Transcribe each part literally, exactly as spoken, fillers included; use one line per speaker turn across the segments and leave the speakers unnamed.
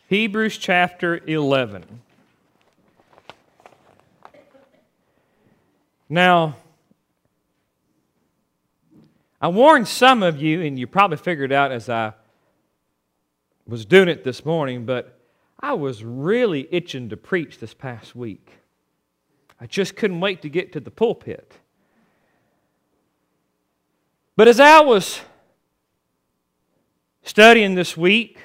Hebrews chapter eleven. Now, I warned some of you, and you probably figured out as I was doing it this morning, but I was really itching to preach this past week. I just couldn't wait to get to the pulpit. But as I was studying this week,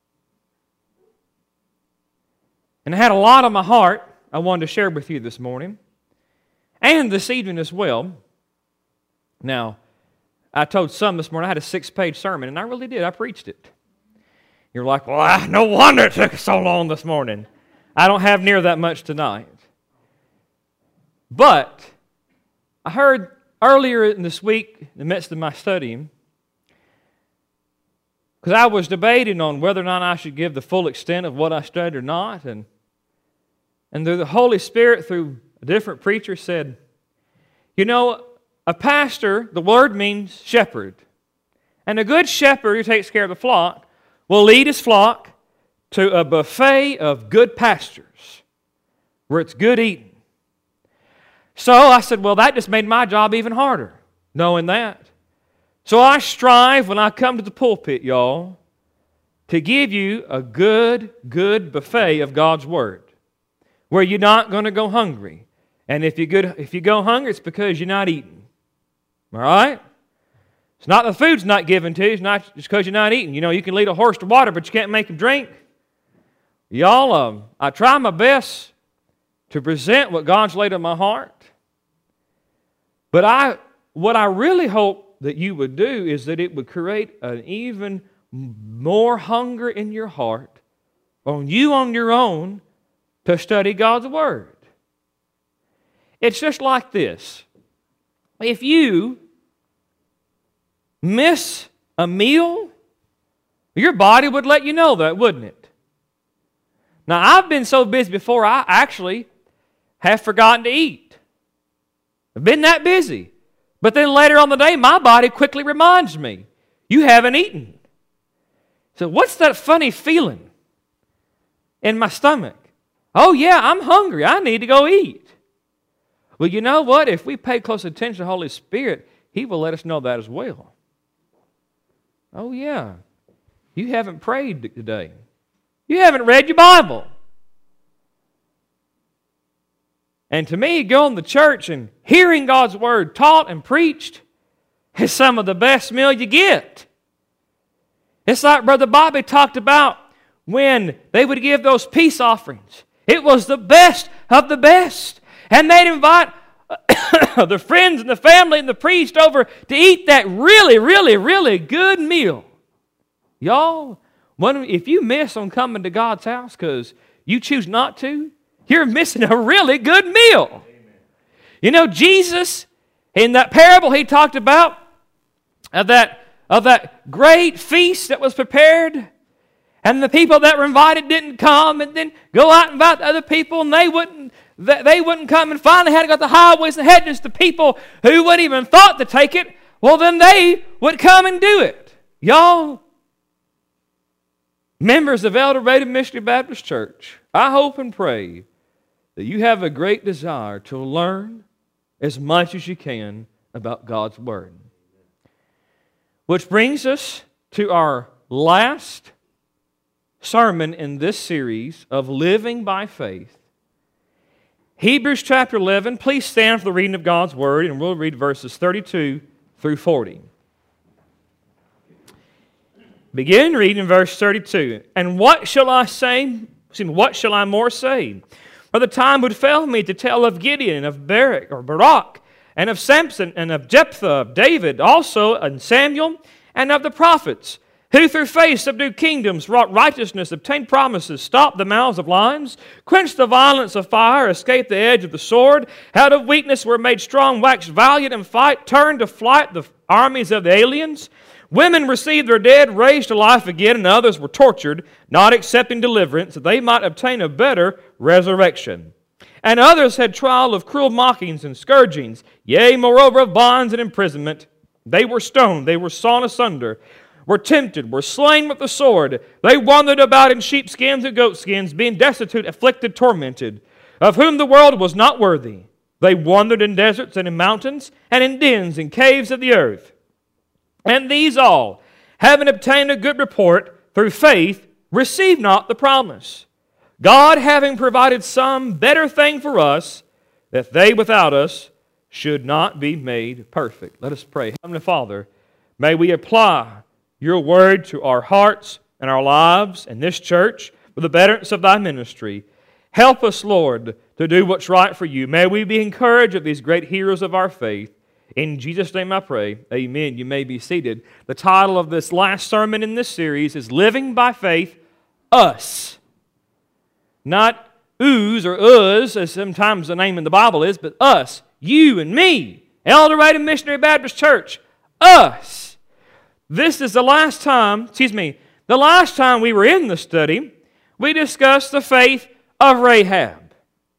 and I had a lot on my heart I wanted to share with you this morning, and this evening as well. Now, I told some this morning I had a six-page sermon, and I really did. I preached it. You're like, well, ah, no wonder it took so long this morning. I don't have near that much tonight. But I heard earlier in this week, in the midst of my studying, because I was debating on whether or not I should give the full extent of what I studied or not, and, and through the Holy Spirit, through a different preacher, said, you know, a pastor, the word means shepherd. And a good shepherd who takes care of the flock will lead his flock to a buffet of good pastures where it's good eating. So I said, well, that just made my job even harder, knowing that. So I strive when I come to the pulpit, y'all, to give you a good, good buffet of God's Word, where you're not going to go hungry. And if you go, if you go hungry, it's because you're not eating. All right? It's not the food's not given to you. It's not just because you're not eating. You know, you can lead a horse to water, but you can't make him drink. Y'all, um, I try my best to present what God's laid on my heart. But I, what I really hope that you would do is that it would create an even more hunger in your heart on you on your own to study God's Word. It's just like this. If you miss a meal, your body would let you know that, wouldn't it? Now, I've been so busy before, I actually have forgotten to eat. I've been that busy. But then later on the day, my body quickly reminds me, you haven't eaten. So what's that funny feeling in my stomach? Oh yeah, I'm hungry. I need to go eat. Well, you know what? If we pay close attention to the Holy Spirit, He will let us know that as well. Oh yeah, you haven't prayed today. You haven't read your Bible. And to me, going to church and hearing God's Word taught and preached is some of the best meal you get. It's like Brother Bobby talked about when they would give those peace offerings. It was the best of the best. And they'd invite the friends and the family and the priest over to eat that really, really, really good meal. Y'all, if you miss on coming to God's house because you choose not to, you're missing a really good meal. Amen. You know, Jesus, in that parable he talked about, of that, of that great feast that was prepared, and the people that were invited didn't come, and then go out and invite other people, and they wouldn't they wouldn't come, and finally had to go to the highways and hedges to people who wouldn't even thought to take it. Well, then they would come and do it. Y'all, members of El Dorado Missionary Baptist Church, I hope and pray that you have a great desire to learn as much as you can about God's Word. Which brings us to our last sermon in this series of Living by Faith. Hebrews chapter eleven, please stand for the reading of God's Word, and we'll read verses thirty-two through forty. Begin reading in verse thirty-two. And what shall I say? Excuse me, what shall I more say? For the time would fail me to tell of Gideon, and of Barak, or Barak, and of Samson, and of Jephthah, of David, also, and Samuel, and of the prophets, who through faith subdued kingdoms, wrought righteousness, obtained promises, stopped the mouths of lions, quenched the violence of fire, escaped the edge of the sword, out of weakness were made strong, waxed valiant in fight, turned to flight the armies of the aliens. Women received their dead, raised to life again, and others were tortured, not accepting deliverance, that they might obtain a better resurrection. And others had trial of cruel mockings and scourgings, yea, moreover of bonds and imprisonment. They were stoned, they were sawn asunder, were tempted, were slain with the sword. They wandered about in sheepskins and goatskins, being destitute, afflicted, tormented, of whom the world was not worthy. They wandered in deserts and in mountains, and in dens and caves of the earth. And these all, having obtained a good report through faith, received not the promise. God having provided some better thing for us, that they without us should not be made perfect. Let us pray. Heavenly Father, may we apply Your Word to our hearts and our lives and this church for the betterance of Thy ministry. Help us, Lord, to do what's right for You. May we be encouraged of these great heroes of our faith. In Jesus' name I pray. Amen. You may be seated. The title of this last sermon in this series is Living by Faith, Us. Not ooze or us, as sometimes the name in the Bible is, but us, you and me, El Dorado Missionary Baptist Church, us. This is the last time, excuse me, the last time we were in the study, we discussed the faith of Rahab.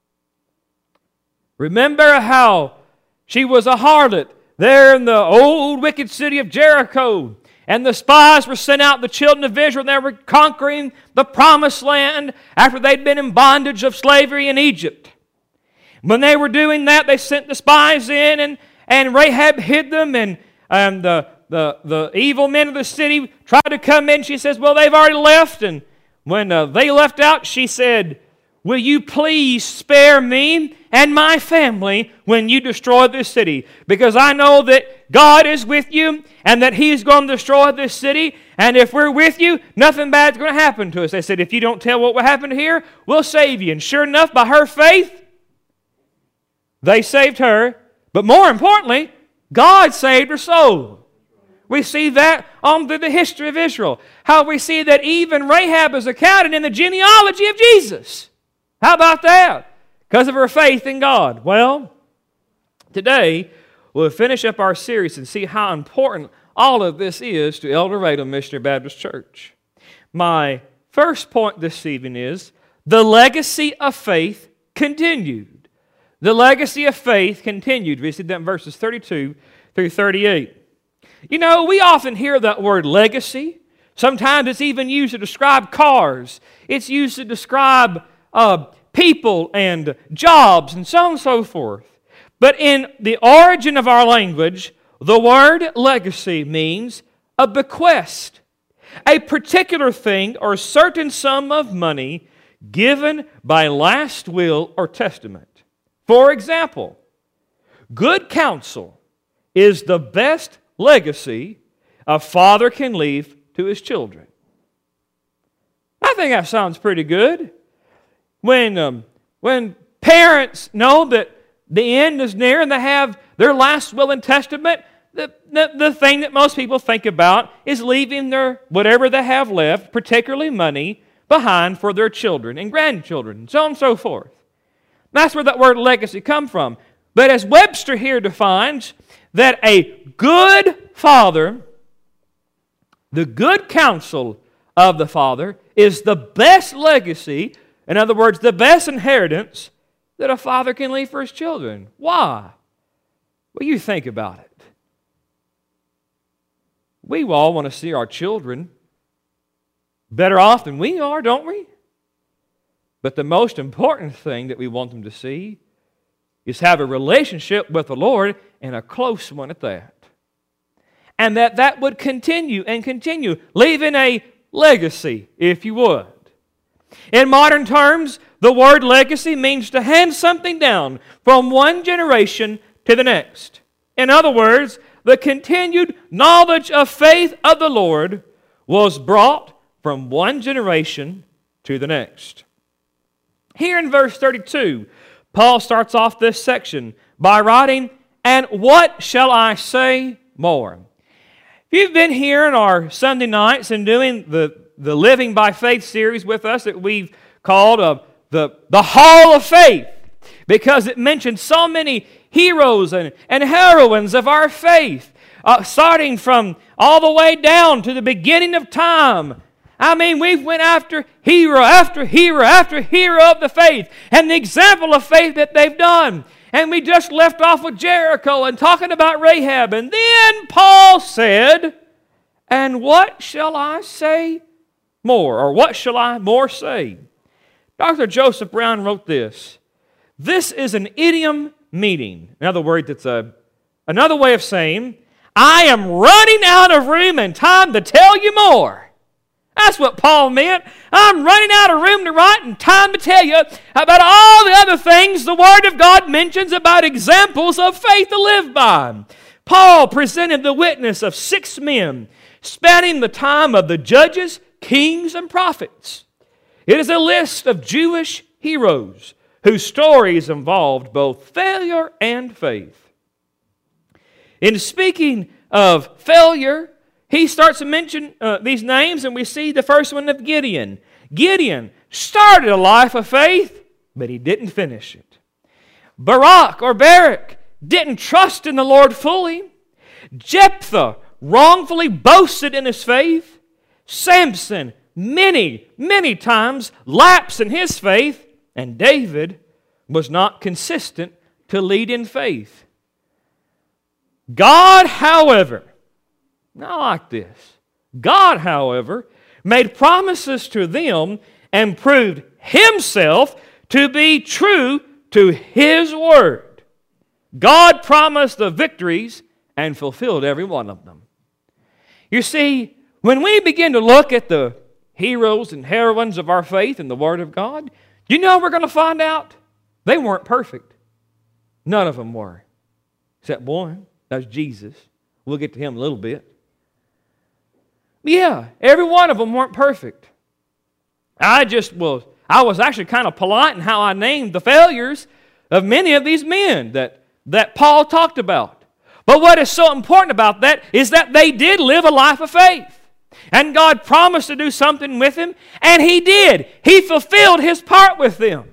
Remember how she was a harlot there in the old wicked city of Jericho. And the spies were sent out, the children of Israel, and they were conquering the promised land after they'd been in bondage of slavery in Egypt. When they were doing that, they sent the spies in, and, and Rahab hid them, and um, the, the, the evil men of the city tried to come in. She says, well, they've already left. And when uh, they left out, she said, will you please spare me and my family when you destroy this city? Because I know that God is with you and that He's going to destroy this city. And if we're with you, nothing bad's going to happen to us. They said, if you don't tell what will happen here, we'll save you. And sure enough, by her faith, they saved her. But more importantly, God saved her soul. We see that on through the history of Israel. How we see that even Rahab is accounted in the genealogy of Jesus. How about that? Because of her faith in God. Well, today we'll finish up our series and see how important all of this is to El Dorado Missionary Baptist Church. My first point this evening is the legacy of faith continued. The legacy of faith continued. We see that in verses thirty-two through thirty-eight. You know, we often hear that word legacy. Sometimes it's even used to describe cars. It's used to describe uh, people and jobs and so on and so forth. But in the origin of our language, the word legacy means a bequest, a particular thing or certain sum of money given by last will or testament. For example, good counsel is the best legacy a father can leave to his children. I think that sounds pretty good. When, um, when parents know that the end is near and they have their last will and testament, the, the, the thing that most people think about is leaving their whatever they have left, particularly money, behind for their children and grandchildren, and so on and so forth. That's where that word legacy comes from. But as Webster here defines, that a good father, the good counsel of the father, is the best legacy. In other words, the best inheritance that a father can leave for his children. Why? Well, you think about it. We all want to see our children better off than we are, don't we? But the most important thing that we want them to see is have a relationship with the Lord, and a close one at that. And that that would continue and continue, leaving a legacy, if you would. In modern terms, the word legacy means to hand something down from one generation to the next. In other words, the continued knowledge of faith of the Lord was brought from one generation to the next. Here in verse thirty-two, Paul starts off this section by writing, "And what shall I say more?" If you've been here on our Sunday nights and doing the, the Living by Faith series with us that we've called uh, the, the Hall of Faith, because it mentions so many heroes and, and heroines of our faith, uh, starting from all the way down to the beginning of time. I mean, we've went after hero after hero after hero of the faith and the example of faith that they've done. And we just left off with Jericho and talking about Rahab. And then Paul said, And what shall I say more? Or what shall I more say? Doctor Joseph Brown wrote this. This is an idiom meaning. In other words, it's a, another way of saying, I am running out of room and time to tell you more. That's what Paul meant. I'm running out of room to write and time to tell you about all the other things the Word of God mentions about examples of faith to live by. Paul presented the witness of six men spanning the time of the judges, kings, and prophets. It is a list of Jewish heroes whose stories involved both failure and faith. In speaking of failure, he starts to mention uh, these names, and we see the first one of Gideon. Gideon started a life of faith, but he didn't finish it. Barak or Barak didn't trust in the Lord fully. Jephthah wrongfully boasted in his faith. Samson many, many times lapsed in his faith, and David was not consistent to lead in faith. God, however, I like this. God, however, made promises to them and proved Himself to be true to His Word. God promised the victories and fulfilled every one of them. You see, when we begin to look at the heroes and heroines of our faith in the Word of God, you know we're going to find out they weren't perfect. None of them were. Except one. That's Jesus. We'll get to Him in a little bit. Yeah, every one of them weren't perfect. I just was, I was actually kind of polite in how I named the failures of many of these men that, that Paul talked about. But what is so important about that is that they did live a life of faith. And God promised to do something with them, and He did. He fulfilled His part with them.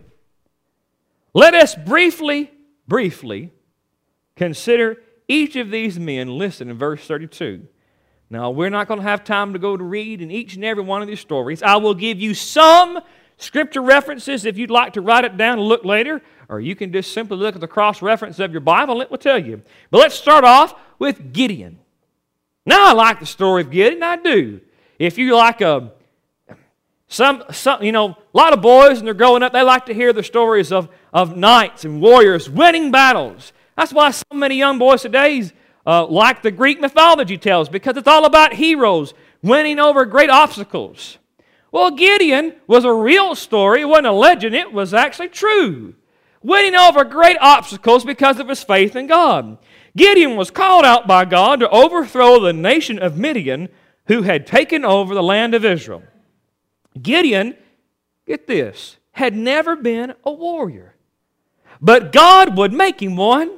Let us briefly, briefly consider each of these men listed in verse thirty-two. Now, we're not going to have time to go to read in each and every one of these stories. I will give you some scripture references if you'd like to write it down and look later, or you can just simply look at the cross-reference of your Bible and it will tell you. But let's start off with Gideon. Now, I like the story of Gideon, I do. If you like a, some, some, you know, a lot of boys, and they're growing up, they like to hear the stories of, of knights and warriors winning battles. That's why so many young boys today uh, like the Greek mythology tells, because it's all about heroes winning over great obstacles. Well, Gideon was a real story. It wasn't a legend. It was actually true. Winning over great obstacles because of his faith in God. Gideon was called out by God to overthrow the nation of Midian who had taken over the land of Israel. Gideon, get this, had never been a warrior. But God would make him one.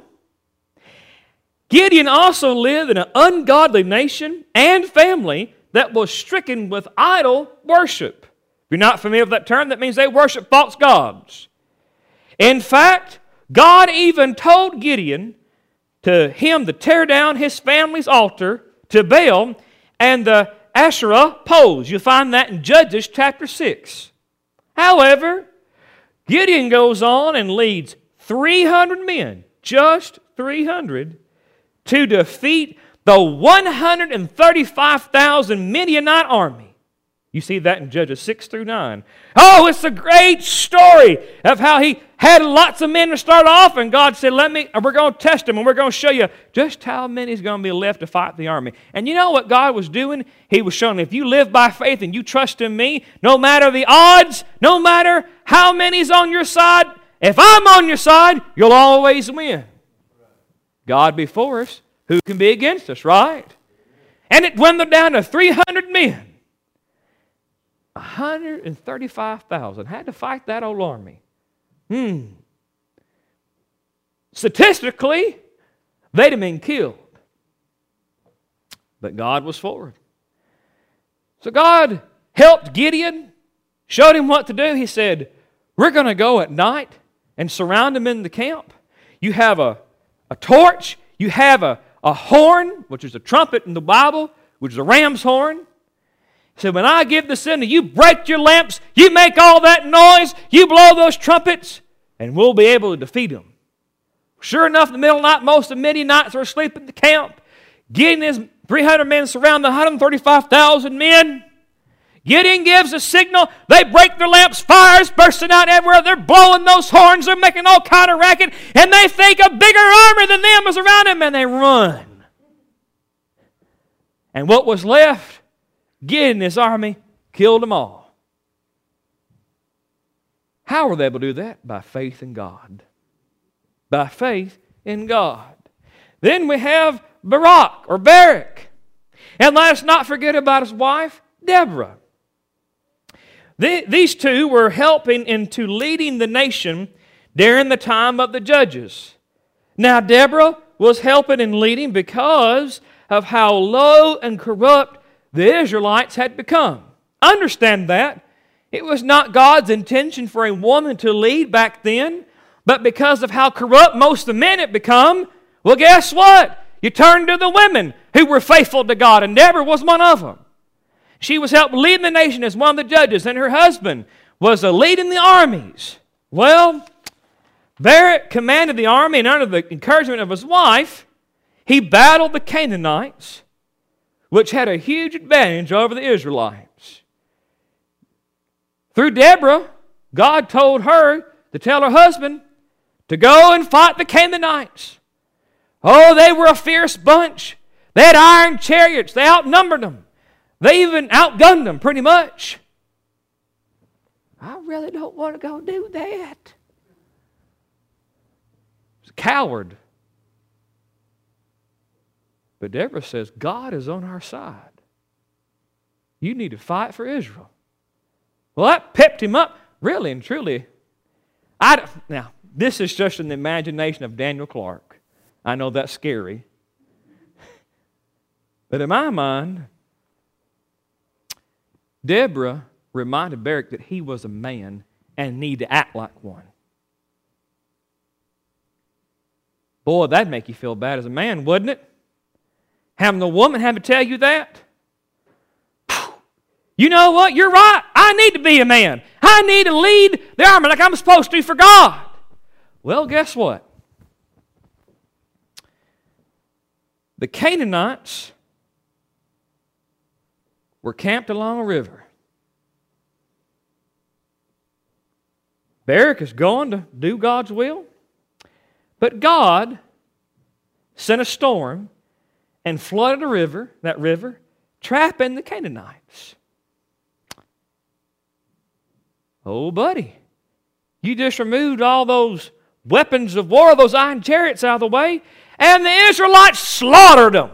Gideon also lived in an ungodly nation and family that was stricken with idol worship. If you're not familiar with that term, that means they worship false gods. In fact, God even told Gideon to him to tear down his family's altar to Baal and the Asherah poles. You'll find that in Judges chapter six. However, Gideon goes on and leads three hundred men, just three hundred, to defeat the one hundred thirty-five thousand Midianite army. You see that in Judges six through nine. Oh, it's a great story of how he had lots of men to start off, and God said, "Let me. We're going to test them, and we're going to show you just how many is going to be left to fight the army." And you know what God was doing? He was showing, if you live by faith and you trust in me, no matter the odds, no matter how many's on your side, if I'm on your side, you'll always win. God before us, who can be against us, right? And it dwindled down to three hundred men. one hundred thirty-five thousand had to fight that old army. Hmm. Statistically, they'd have been killed. But God was for it. So God helped Gideon, showed him what to do. He said, we're going to go at night and surround them in the camp. You have a, a torch. You have a, a horn, which is a trumpet in the Bible, which is a ram's horn. He said, when I give the signal, you break your lamps, you make all that noise, you blow those trumpets, and we'll be able to defeat them. Sure enough, in the middle of the night, most of the Midianites are asleep in the camp. Gideon and his three hundred men surround the one hundred thirty-five thousand men. Gideon gives a signal. They break their lamps. Fires bursting out everywhere. They're blowing those horns. They're making all kind of racket. And they think a bigger army than them is around them. And they run. And what was left, Gideon and his army killed them all. How were they able to do that? By faith in God. By faith in God. Then we have Barak or Barak. And let us not forget about his wife, Deborah. These two were helping into leading the nation during the time of the judges. Now, Deborah was helping and leading because of how low and corrupt the Israelites had become. Understand that. It was not God's intention for a woman to lead back then, but because of how corrupt most of the men had become, well, guess what? You turn to the women who were faithful to God, and Deborah was one of them. She was helping lead the nation as one of the judges, and her husband was a lead in the armies. Well, Barak commanded the army, and under the encouragement of his wife, he battled the Canaanites, which had a huge advantage over the Israelites. Through Deborah, God told her to tell her husband to go and fight the Canaanites. Oh, they were a fierce bunch. They had iron chariots. They outnumbered them. They even outgunned them pretty much. I really don't want to go do that. He's a coward. But Deborah says, God is on our side. You need to fight for Israel. Well, that pepped him up, really and truly. I, now, this is just an imagination of Daniel Clark. I know that's scary. But in my mind, Deborah reminded Barak that he was a man and needed to act like one. Boy, that'd make you feel bad as a man, wouldn't it? Having the woman have to tell you that? You know what? You're right. I need to be a man. I need to lead the army like I'm supposed to for God. Well, guess what? The Canaanites were camped along a river. Barak is going to do God's will. But God sent a storm and flooded the river, that river, trapping the Canaanites. Oh, buddy, you just removed all those weapons of war, those iron chariots out of the way, and the Israelites slaughtered them.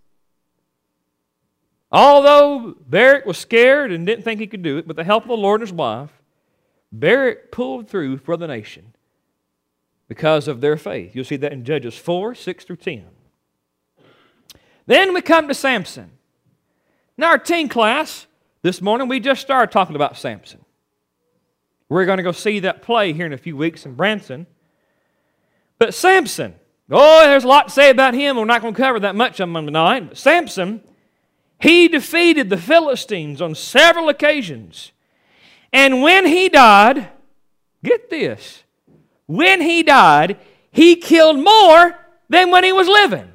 Although Barak was scared and didn't think he could do it, with the help of the Lord and his wife, Barak pulled through for the nation because of their faith. You'll see that in Judges four, six through ten. Then we come to Samson. In our teen class this morning, we just started talking about Samson. We're going to go see that play here in a few weeks in Branson. But Samson, oh, there's a lot to say about him. We're not going to cover that much of him tonight. But Samson, he defeated the Philistines on several occasions. And when he died, get this, when he died, he killed more than when he was living.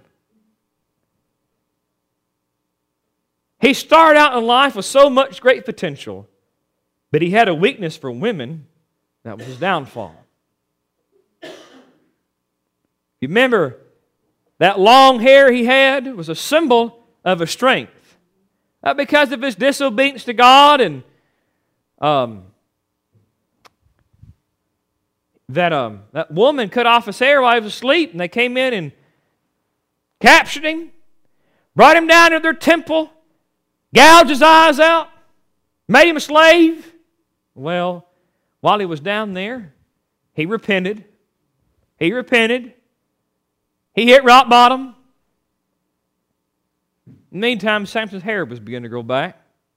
He started out in life with so much great potential, but he had a weakness for women. That was his downfall. You remember that long hair he had was a symbol of his strength. Not because of his disobedience to God and um, that, um, that woman cut off his hair while he was asleep, and they came in and captured him, brought him down to their temple, gouged his eyes out, made him a slave. Well, while he was down there, he repented. He repented. He hit rock bottom. In the meantime, Samson's hair was beginning to grow back.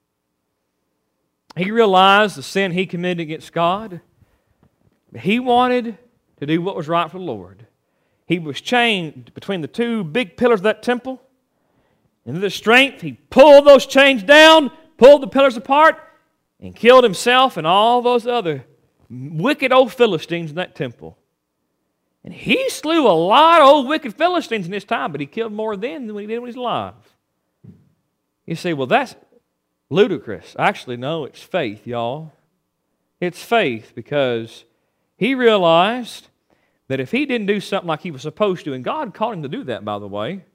He realized the sin he committed against God. But he wanted to do what was right for the Lord. He was chained between the two big pillars of that temple. And with his strength, he pulled those chains down, pulled the pillars apart, and killed himself and all those other wicked old Philistines in that temple. And he slew a lot of old wicked Philistines in his time, but he killed more then than when he did when he was alive. You say, well, that's ludicrous. Actually, no, it's faith, y'all. It's faith because he realized that if he didn't do something like he was supposed to, and God called him to do that, by the way,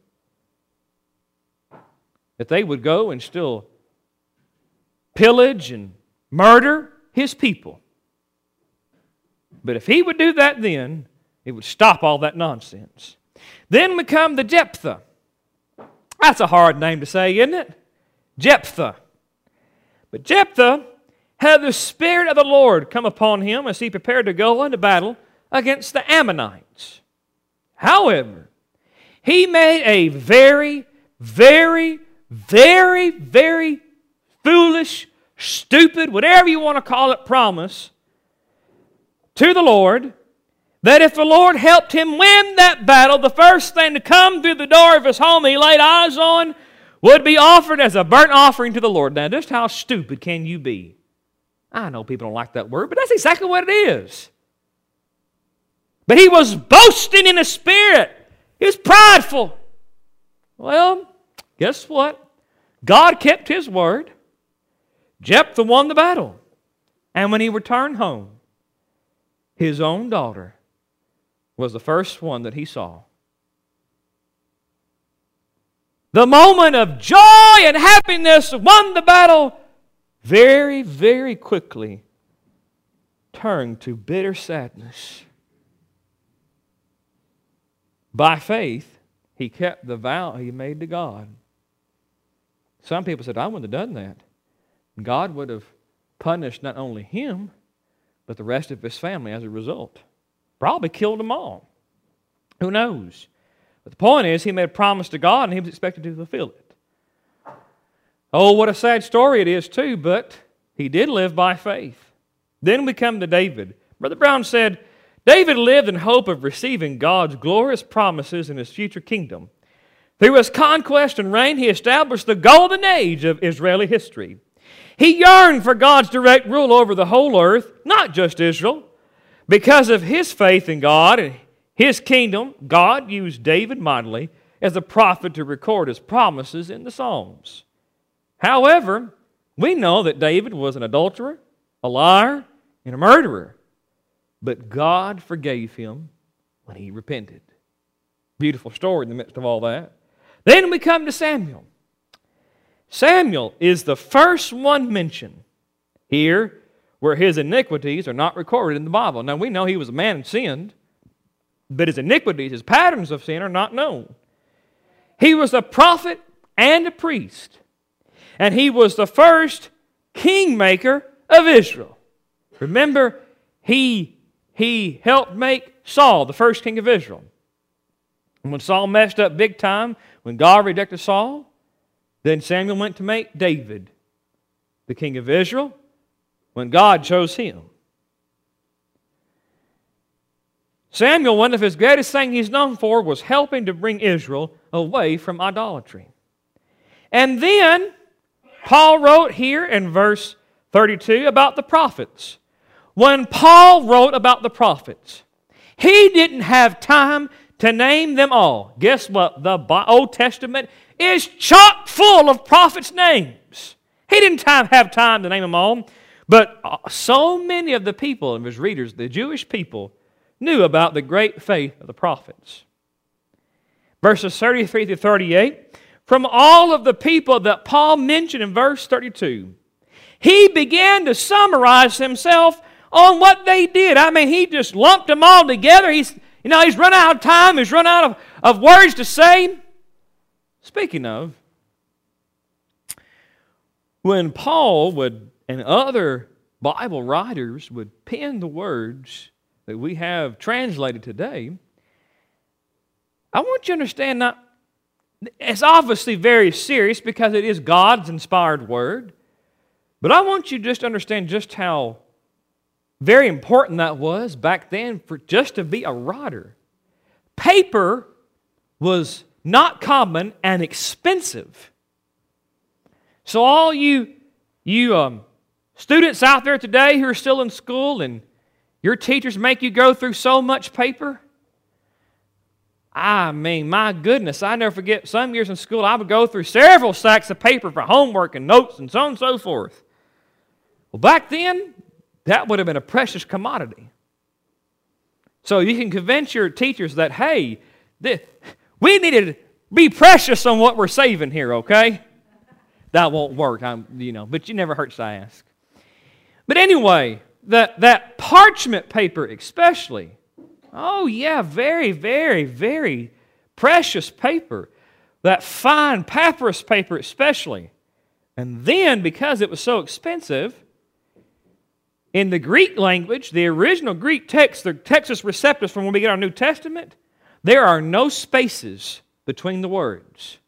that they would go and still pillage and murder his people. But if he would do that then, it would stop all that nonsense. Then we come to Jephthah. That's a hard name to say, isn't it? Jephthah. But Jephthah had the Spirit of the Lord come upon him as he prepared to go into battle against the Ammonites. However, he made a very, very, very, very foolish, stupid, whatever you want to call it, promise to the Lord that if the Lord helped him win that battle, the first thing to come through the door of his home he laid eyes on would be offered as a burnt offering to the Lord. Now, just how stupid can you be? I know people don't like that word, but that's exactly what it is. But he was boasting in his spirit. He was prideful. Well, guess what? God kept his word. Jephthah won the battle. And when he returned home, his own daughter was the first one that he saw. The moment of joy and happiness won the battle very, very quickly turned to bitter sadness. By faith, he kept the vow he made to God. Some people said, I wouldn't have done that. God would have punished not only him, but the rest of his family as a result. Probably killed them all. Who knows? But the point is, he made a promise to God and he was expected to fulfill it. Oh, what a sad story it is too, but he did live by faith. Then we come to David. Brother Brown said, David lived in hope of receiving God's glorious promises in his future kingdom. Through his conquest and reign, he established the golden age of Israeli history. He yearned for God's direct rule over the whole earth, not just Israel. Because of his faith in God and his kingdom, God used David mightily as a prophet to record his promises in the Psalms. However, we know that David was an adulterer, a liar, and a murderer. But God forgave him when he repented. Beautiful story in the midst of all that. Then we come to Samuel. Samuel is the first one mentioned here where his iniquities are not recorded in the Bible. Now we know he was a man and sinned, but his iniquities, his patterns of sin are not known. He was a prophet and a priest, and he was the first kingmaker of Israel. Remember, he, he helped make Saul the first king of Israel. And when Saul messed up big time, when God rejected Saul, then Samuel went to make David the king of Israel when God chose him. Samuel, one of his greatest things he's known for was helping to bring Israel away from idolatry. And then Paul wrote here in verse thirty-two about the prophets. When Paul wrote about the prophets, he didn't have time to name them all. Guess what? The Old Testament is chock full of prophets' names. He didn't have time to name them all, but so many of the people of his readers, the Jewish people, knew about the great faith of the prophets. Verses thirty-three through thirty-eight, from all of the people that Paul mentioned in verse thirty-two, he began to summarize himself on what they did. I mean, he just lumped them all together. He's, you know, he's run out of time. He's run out of, of words to say. Speaking of, when Paul would and other Bible writers would pen the words that we have translated today, I want you to understand that it's obviously very serious because it is God's inspired word, but I want you just to understand just how very important that was back then for just to be a writer. Paper was not common and expensive. So all you, you um, students out there today who are still in school and your teachers make you go through so much paper, I mean, my goodness, I never forget some years in school I would go through several stacks of paper for homework and notes and so on and so forth. Well, back then, that would have been a precious commodity. So you can convince your teachers that, hey, this, we need to be precious on what we're saving here, okay? That won't work, I'm, you know, but you never hurts to ask. But anyway, that, that parchment paper especially, oh yeah, very, very, very precious paper. That fine papyrus paper especially. And then, because it was so expensive, in the Greek language, the original Greek text, the Textus Receptus from when we get our New Testament, there are no spaces between the words.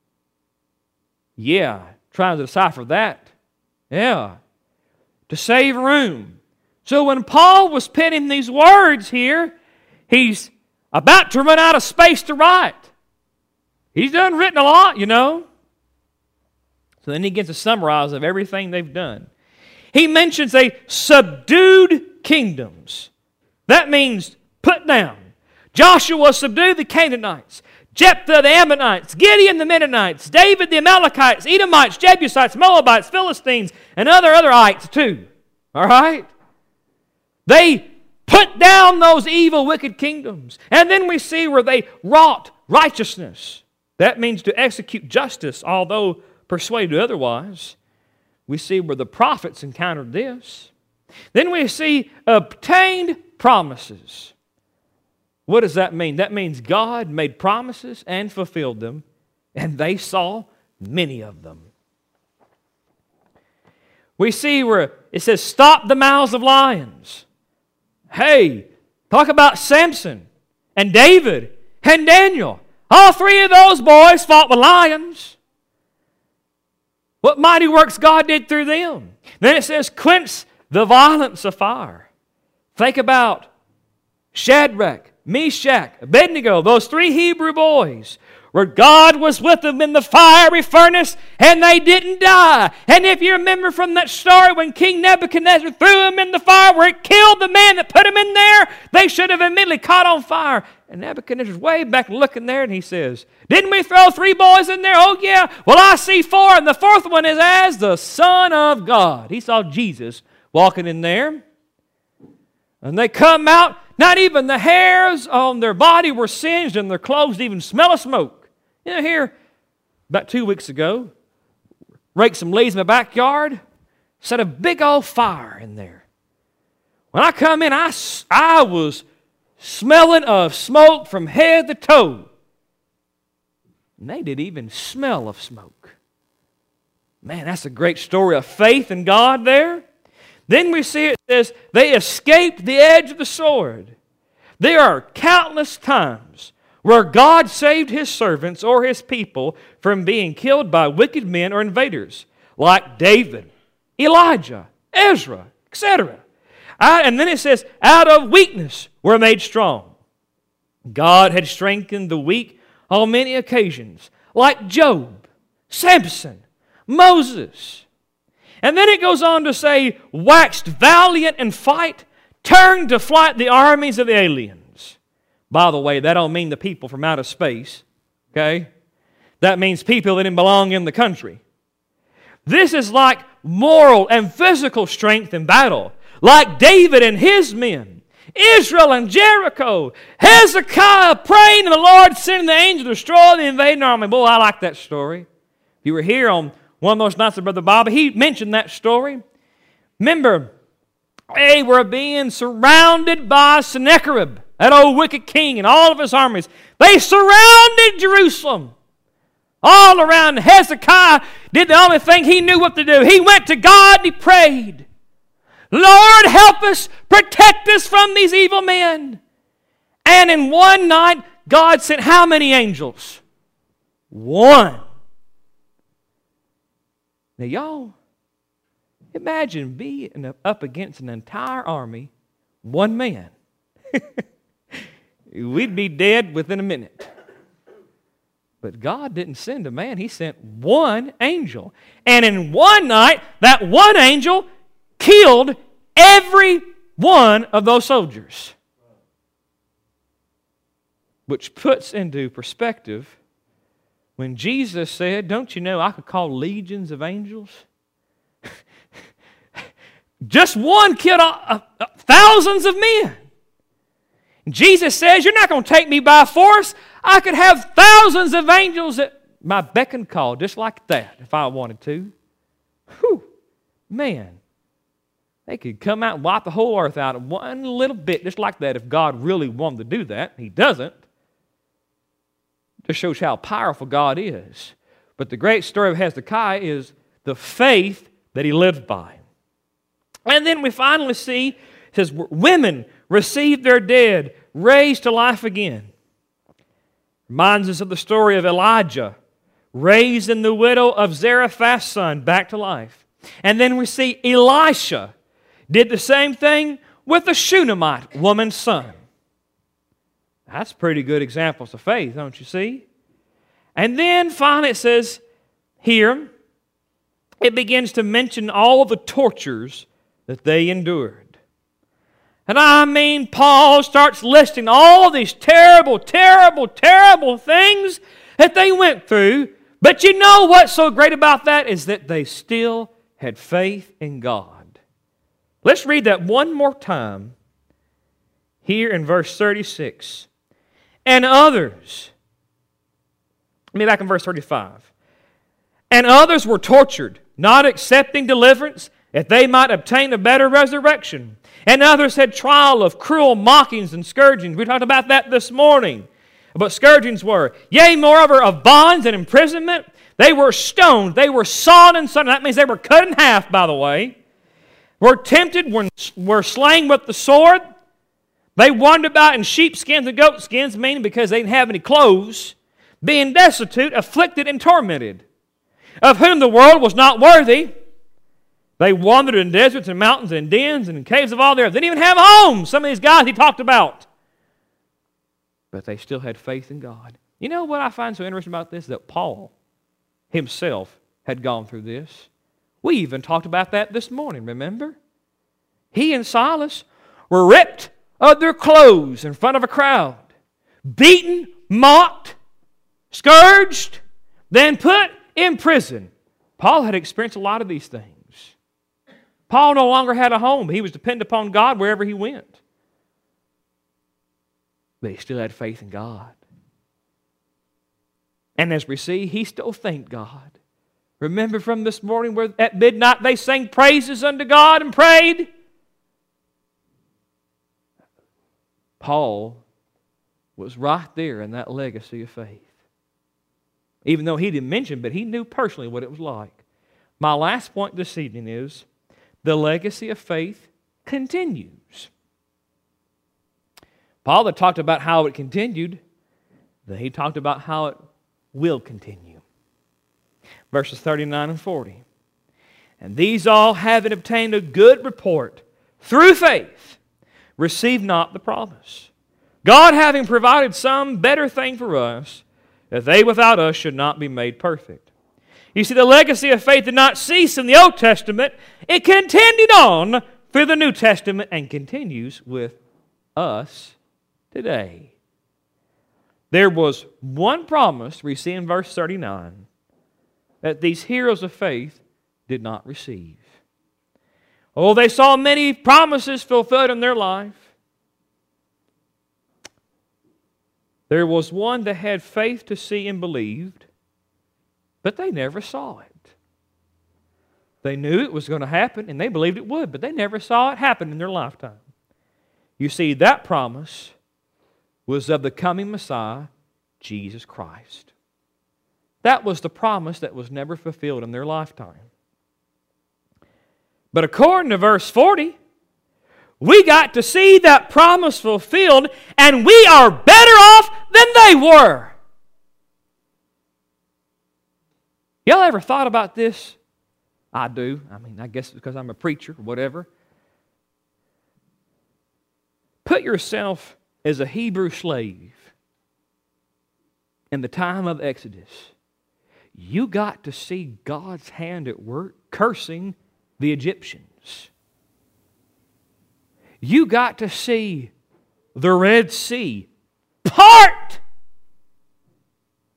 Yeah, trying to decipher that. Yeah. To save room. So when Paul was penning these words here, he's about to run out of space to write. He's done written a lot, you know. So then he gets a summarize of everything they've done. He mentions a subdued kingdoms. That means put down. Joshua subdued the Canaanites, Jephthah the Ammonites, Gideon the Midianites, David the Amalekites, Edomites, Jebusites, Moabites, Philistines, and other other ites too. All right? They put down those evil, wicked kingdoms. And then we see where they wrought righteousness. That means to execute justice, although persuaded otherwise. We see where the prophets encountered this. Then we see obtained promises. What does that mean? That means God made promises and fulfilled them, and they saw many of them. We see where it says, stop the mouths of lions. Hey, talk about Samson and David and Daniel. All three of those boys fought with lions. What mighty works God did through them. Then it says, quench the violence of fire. Think about Shadrach, Meshach, Abednego, those three Hebrew boys, where God was with them in the fiery furnace, and they didn't die. And if you remember from that story, when King Nebuchadnezzar threw them in the fire, where it killed the man that put them in there, they should have immediately caught on fire. And Nebuchadnezzar's way back looking there, and he says, didn't we throw three boys in there? Oh, yeah. Well, I see four, and the fourth one is as the Son of God. He saw Jesus walking in there. And they come out, not even the hairs on their body were singed, and their clothes didn't even smell of smoke. You know, here, about two weeks ago, raked some leaves in my backyard, set a big old fire in there. When I come in, I, I was smelling of smoke from head to toe. And they didn't even smell of smoke. Man, that's a great story of faith in God there. Then we see it says, they escaped the edge of the sword. There are countless times where God saved His servants or His people from being killed by wicked men or invaders, like David, Elijah, Ezra, et cetera. And then it says, out of weakness were made strong. God had strengthened the weak on many occasions, like Job, Samson, Moses. And then it goes on to say, waxed valiant in fight, turned to flight the armies of the aliens. By the way, that don't mean the people from outer space, okay? That means people that didn't belong in the country. This is like moral and physical strength in battle, like David and his men, Israel and Jericho, Hezekiah praying and the Lord sending the angel to destroy the invading army. Boy, I like that story. If you were here on one of those nights of Brother Bobby, he mentioned that story. Remember, they were being surrounded by Sennacherib, that old wicked king, and all of his armies. They surrounded Jerusalem. All around. Hezekiah did the only thing he knew what to do. He went to God and he prayed. Lord, help us, protect us from these evil men. And in one night, God sent how many angels? One. Now, y'all, imagine being up against an entire army, one man. We'd be dead within a minute. But God didn't send a man. He sent one angel. And in one night, that one angel killed every one of those soldiers. Which puts into perspective when Jesus said, don't you know I could call legions of angels? Just one killed uh, uh, thousands of men. Jesus says, you're not going to take me by force. I could have thousands of angels at my beck and call, just like that, if I wanted to. Whew, man. They could come out and wipe the whole earth out in one little bit, just like that, if God really wanted to do that. He doesn't. Just shows how powerful God is. But the great story of Hezekiah is the faith that he lived by. And then we finally see, it says, women received their dead, raised to life again. Reminds us of the story of Elijah, raising the widow of Zarephath's son back to life. And then we see Elisha did the same thing with the Shunammite woman's son. That's pretty good examples of faith, don't you see? And then finally it says here, it begins to mention all the tortures that they endured. And I mean, Paul starts listing all these terrible, terrible, terrible things that they went through. But you know what's so great about that is that they still had faith in God. Let's read that one more time here in verse thirty-six. And others, let me back in verse thirty-five. And others were tortured, not accepting deliverance, that they might obtain a better resurrection. And others had trial of cruel mockings and scourgings. We talked about that this morning. What scourgings were. Yea, moreover, of bonds and imprisonment. They were stoned. They were sawn and sundered. That means they were cut in half, by the way. Were tempted, were, were slain with the sword. They wandered about in sheepskins and goatskins, meaning because they didn't have any clothes. Being destitute, afflicted, and tormented. Of whom the world was not worthy. They wandered in deserts and mountains and dens and in caves of all the earth. They didn't even have homes, some of these guys he talked about. But they still had faith in God. You know what I find so interesting about this? That Paul himself had gone through this. We even talked about that this morning, remember? He and Silas were ripped of their clothes in front of a crowd, beaten, mocked, scourged, then put in prison. Paul had experienced a lot of these things. Paul no longer had a home. He was dependent upon God wherever he went. But he still had faith in God. And as we see, he still thanked God. Remember from this morning where at midnight they sang praises unto God and prayed? Paul was right there in that legacy of faith. Even though he didn't mention it, but he knew personally what it was like. My last point this evening is the legacy of faith continues. Paul had talked about how it continued, then he talked about how it will continue. Verses thirty-nine and forty. And these all, having obtained a good report through faith, received not the promise. God having provided some better thing for us, that they without us should not be made perfect. You see, the legacy of faith did not cease in the Old Testament. It continued on through the New Testament and continues with us today. There was one promise we see in verse thirty-nine that these heroes of faith did not receive. Oh, they saw many promises fulfilled in their life. There was one that had faith to see and believed, but they never saw it. They knew it was going to happen, and they believed it would, but they never saw it happen in their lifetime. You see, that promise was of the coming Messiah, Jesus Christ. That was the promise that was never fulfilled in their lifetime. But according to verse forty, we got to see that promise fulfilled, and we are better off than they were. Y'all ever thought about this? I do. I mean, I guess it's because I'm a preacher or whatever. Put yourself as a Hebrew slave in the time of Exodus. You got to see God's hand at work cursing the Egyptians. You got to see the Red Sea part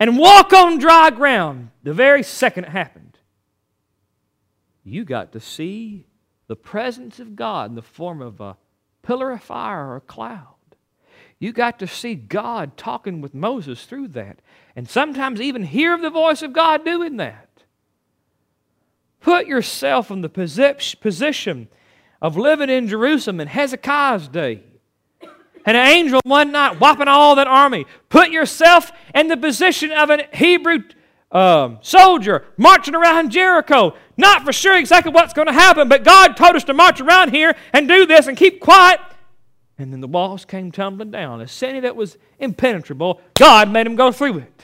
and walk on dry ground the very second it happened. You got to see the presence of God in the form of a pillar of fire or a cloud. You got to see God talking with Moses through that. And sometimes even hear the voice of God doing that. Put yourself in the position of living in Jerusalem in Hezekiah's day. And an angel one night whopping all that army. Put yourself in the position of a Hebrew um, soldier marching around Jericho. Not for sure exactly what's going to happen, but God told us to march around here and do this and keep quiet. And then the walls came tumbling down. A city that was impenetrable, God made them go through it.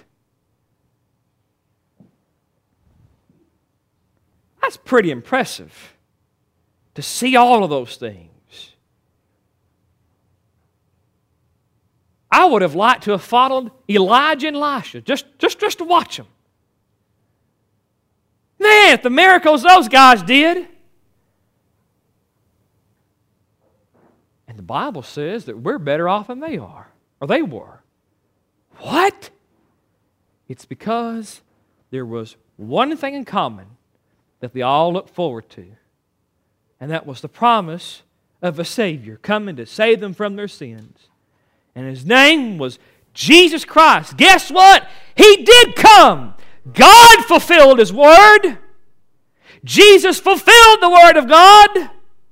That's pretty impressive to see all of those things. I would have liked to have followed Elijah and Elisha just, just, just to watch them. Man, if the miracles those guys did. And the Bible says that we're better off than they are, or they were. What? It's because there was one thing in common that they all looked forward to. And that was the promise of a Savior coming to save them from their sins. And His name was Jesus Christ. Guess what? He did come. God fulfilled His Word. Jesus fulfilled the Word of God.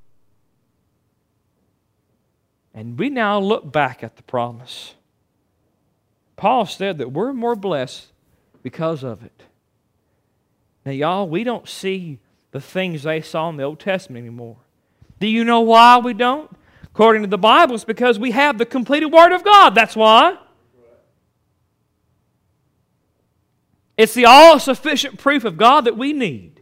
And we now look back at the promise. Paul said that we're more blessed because of it. Now, y'all, we don't see the things they saw in the Old Testament anymore. Do you know why we don't? According to the Bible, it's because we have the completed Word of God. That's why. It's the all-sufficient proof of God that we need.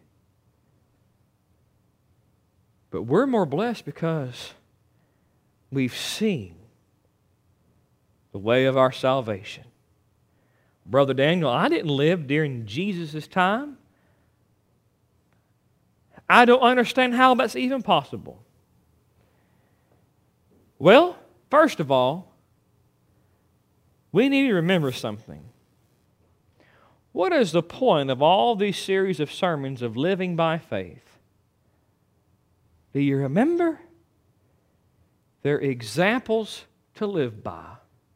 But we're more blessed because we've seen the way of our salvation. Brother Daniel, I didn't live during Jesus' time. I don't understand how that's even possible. Well, first of all, we need to remember something. What is the point of all these series of sermons of living by faith? Do you remember? They're examples to live by.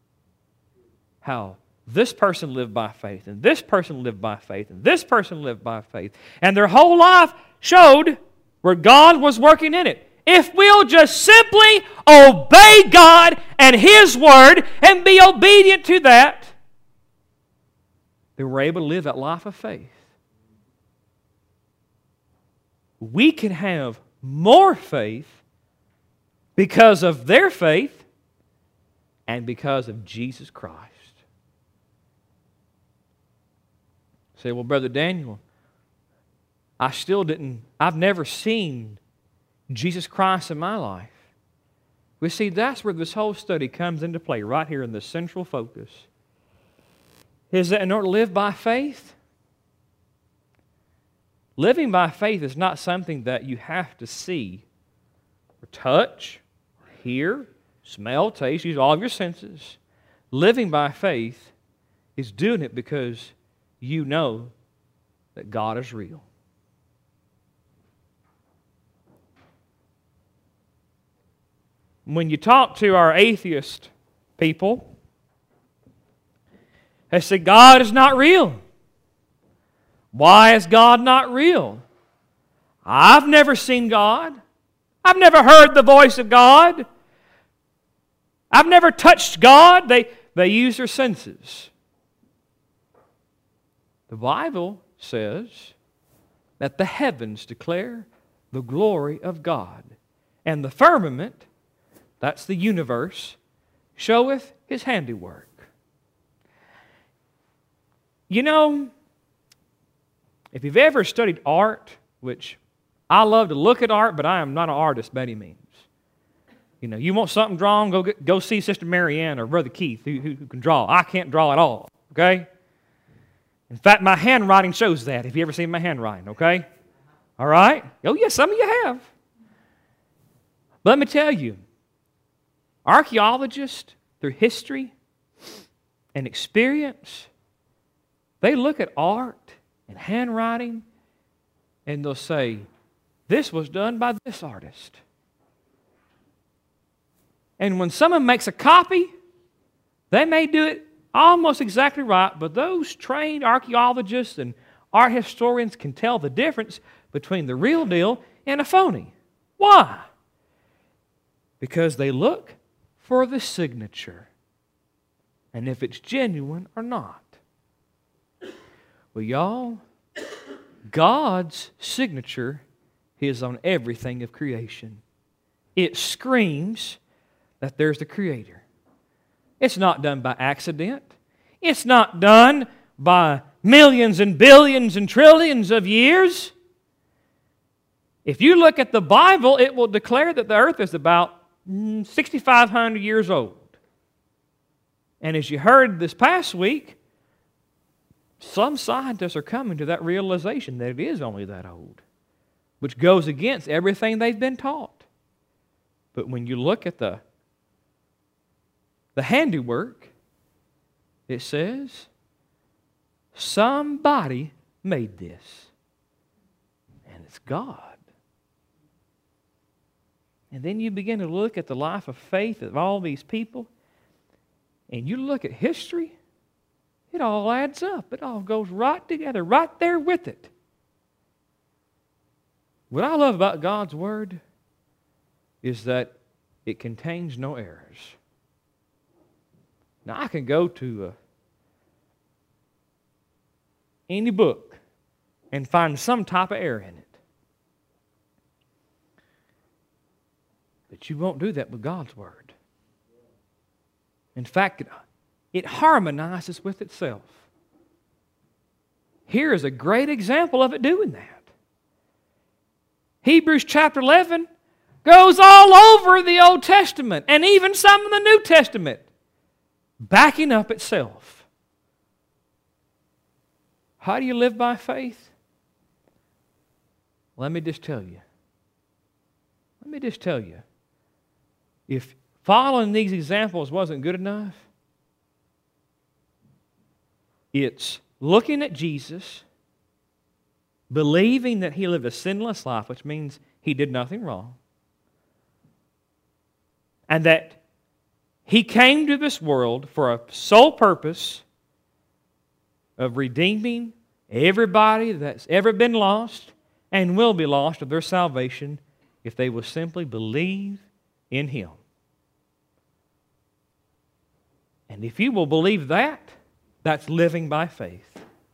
How this person lived by faith, and this person lived by faith, and this person lived by faith. And their whole life showed where God was working in it. If we'll just simply obey God and His Word and be obedient to that, then we're able to live that life of faith. We can have more faith because of their faith and because of Jesus Christ. Say, well, Brother Daniel, I still didn't, I've never seen Jesus Christ in my life. We see that's where this whole study comes into play, right here in the central focus. Is that in order to live by faith, living by faith is not something that you have to see or touch, or hear, smell, taste, use all of your senses. Living by faith is doing it because you know that God is real. When you talk to our atheist people, they say, God is not real. Why is God not real? I've never seen God. I've never heard the voice of God. I've never touched God. They, they use their senses. The Bible says that the heavens declare the glory of God, and the firmament, that's the universe, showeth His handiwork. You know, if you've ever studied art, which I love to look at art, but I am not an artist by any means. You know, you want something drawn, go get, go see Sister Marianne or Brother Keith who, who, who can draw. I can't draw at all, okay? In fact, my handwriting shows that, if you ever seen my handwriting, okay? All right? Oh, yes, some of you have. But let me tell you, archaeologists, through history and experience, They look at art and handwriting and they'll say, this was done by this artist. And when someone makes a copy, they may do it almost exactly right, but those trained archaeologists and art historians can tell the difference between the real deal and a phony. Why? Because they look for the signature and if it's genuine or not. Well, y'all, God's signature is on everything of creation. It screams that there's the Creator. It's not done by accident. It's not done by millions and billions and trillions of years. If you look at the Bible, it will declare that the earth is about six thousand five hundred years old. And as you heard this past week, some scientists are coming to that realization that it is only that old, which goes against everything they've been taught. But when you look at the, the handiwork, it says, somebody made this, and it's God. And then you begin to look at the life of faith of all these people, and you look at history, it all adds up. It all goes right together, right there with it. What I love about God's Word is that it contains no errors. Now, I can go to uh, any book and find some type of error in it. But you won't do that with God's Word. In fact, it, it harmonizes with itself. Here is a great example of it doing that. Hebrews chapter eleven goes all over the Old Testament and even some of the New Testament, backing up itself. How do you live by faith? Let me just tell you. Let me just tell you. If following these examples wasn't good enough, it's looking at Jesus, believing that He lived a sinless life, which means He did nothing wrong, and that He came to this world for a sole purpose of redeeming everybody that's ever been lost and will be lost of their salvation if they will simply believe in Him. And if you will believe that, that's living by faith.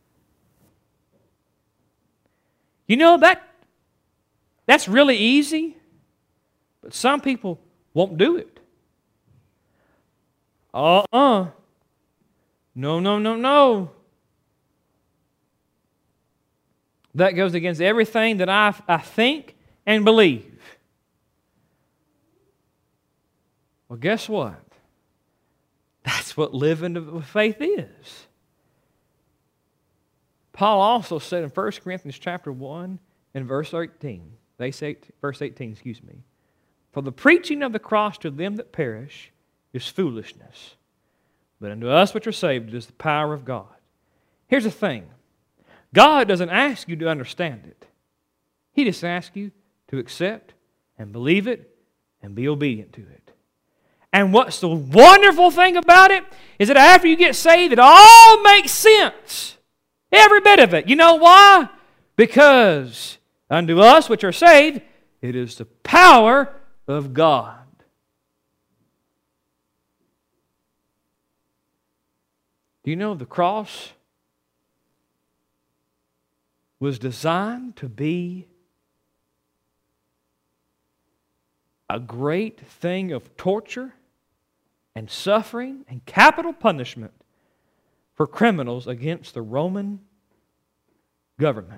You know, that that's really easy, but some people won't do it. Uh-uh. No, no, no, no. That goes against everything that I, I think and believe. Well, guess what? That's what living with faith is. Paul also said in First Corinthians chapter one and verse eighteen, they say, verse eighteen, excuse me, for the preaching of the cross to them that perish is foolishness, but unto us which are saved it is the power of God. Here's the thing. God doesn't ask you to understand it. He just asks you to accept and believe it and be obedient to it. And what's the wonderful thing about it is that after you get saved, it all makes sense. Every bit of it. You know why? Because unto us which are saved, it is the power of God. Do you know the cross was designed to be a great thing of torture and suffering and capital punishment for criminals against the Roman government.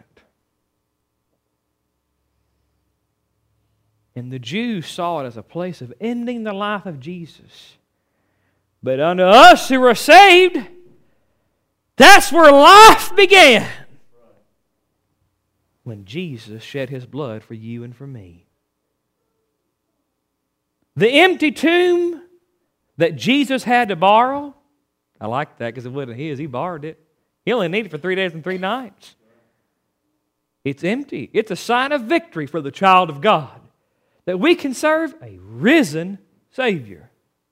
And the Jews saw it as a place of ending the life of Jesus. But unto us who are saved, that's where life began. When Jesus shed His blood for you and for me. The empty tomb that Jesus had to borrow, I like that because it wasn't His, He borrowed it. He only needed it for three days and three nights. It's empty. It's a sign of victory for the child of God that we can serve a risen Savior.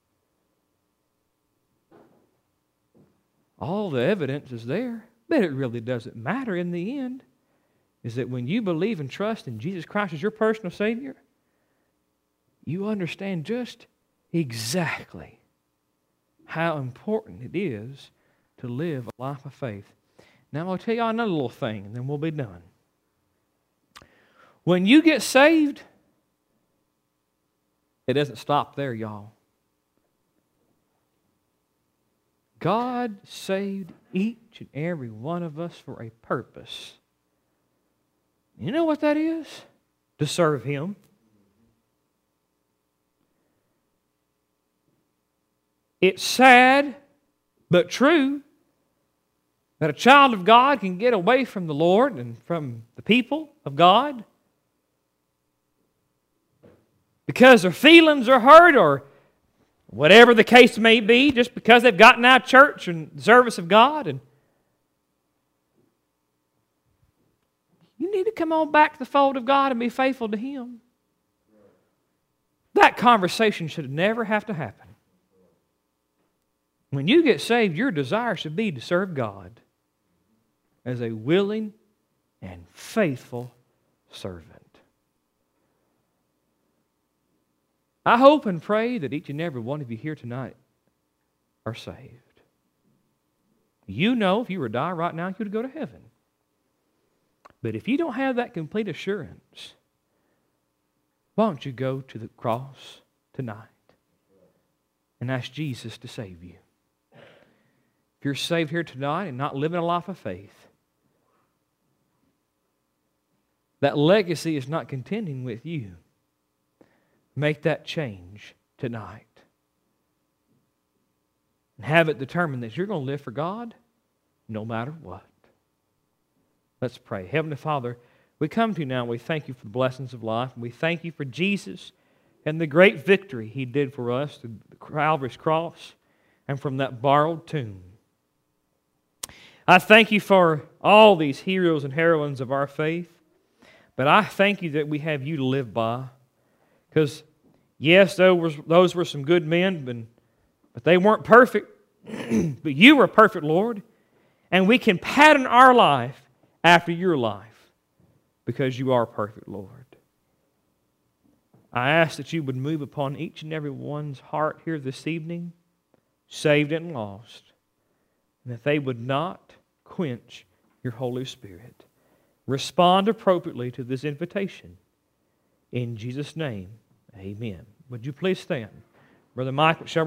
All the evidence is there, but it really doesn't matter in the end. Is that when you believe and trust in Jesus Christ as your personal Savior, you understand just exactly how important it is to live a life of faith. Now I'll tell you another little thing, and then we'll be done. When you get saved, it doesn't stop there, y'all. God saved each and every one of us for a purpose. You know what that is? To serve Him. It's sad, but true, that a child of God can get away from the Lord and from the people of God because their feelings are hurt or whatever the case may be, just because they've gotten out of church and the service of God. And you need to come on back to the fold of God and be faithful to Him. That conversation should never have to happen. When you get saved, your desire should be to serve God as a willing and faithful servant. I hope and pray that each and every one of you here tonight are saved. You know if you were to die right now, you would go to heaven. But if you don't have that complete assurance, why don't you go to the cross tonight and ask Jesus to save you? If you're saved here tonight and not living a life of faith, that legacy is not contending with you. Make that change tonight. And have it determined that you're going to live for God no matter what. Let's pray. Heavenly Father, we come to you now and we thank you for the blessings of life. And we thank you for Jesus and the great victory He did for us through the Calvary's cross and from that borrowed tomb. I thank you for all these heroes and heroines of our faith. But I thank you that we have you to live by. Because, yes, those were, those were some good men, but, but they weren't perfect. But you were perfect, Lord. And we can pattern our life after your life because you are perfect, Lord. I ask that you would move upon each and every one's heart here this evening, saved and lost, and that they would not quench your Holy Spirit. Respond appropriately to this invitation. In Jesus' name, amen. Would you please stand? Brother Michael, shall